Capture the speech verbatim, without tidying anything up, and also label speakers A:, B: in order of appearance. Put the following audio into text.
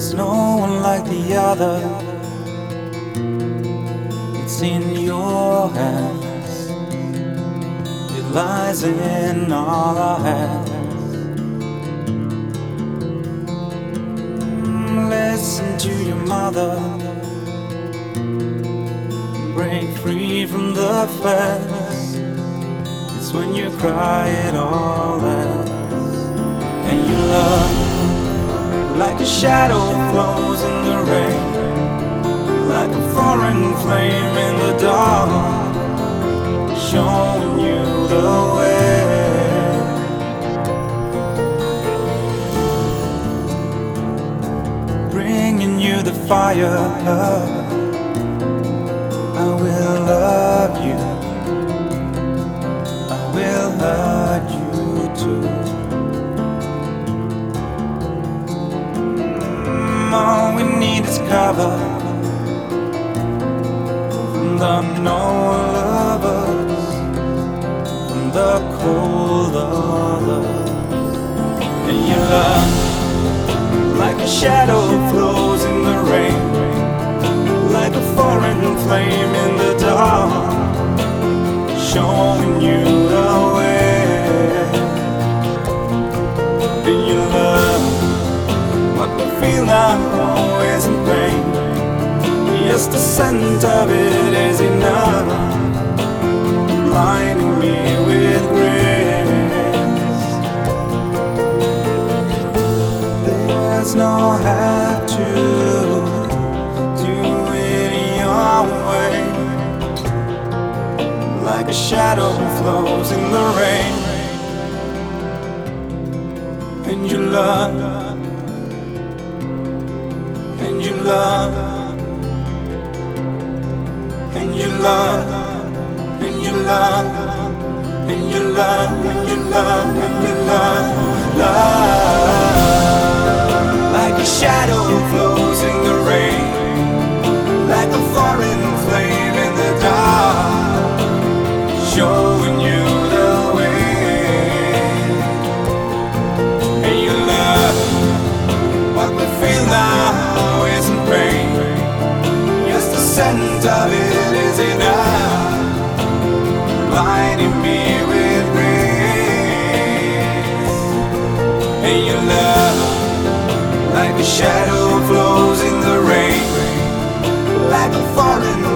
A: There's no one like the other. It's in your hands. It lies in all our hands. Mm, Listen to your mother. Break free from the fence. It's when you cry it all ends. And you love like a shadow flows in the rain, like a foreign flame in the dark, showing you the way. Bringing you the fire. I will love you. I will hurt you too. All we need is cover from the no lovers, from the cold others. And your love, like a shadow, flows in the rain, like a foreign flame in the dark, showing you the way. And your love, what we feel now is in pain. Yes, the scent of it is enough, blinding me with grace. There's no have to do it your way. Like a shadow flows in the rain. And you love, and you love, and you love, and you love, and you love, and you love, and you love, love. Like a shadow flows in the rain, like a foreign flame in the dark, showing you the way. And you love what we feel now isn't pain. Yes, the scent of it is enough, blinding me with grace. And your love, like a shadow flows in the rain, like a foreign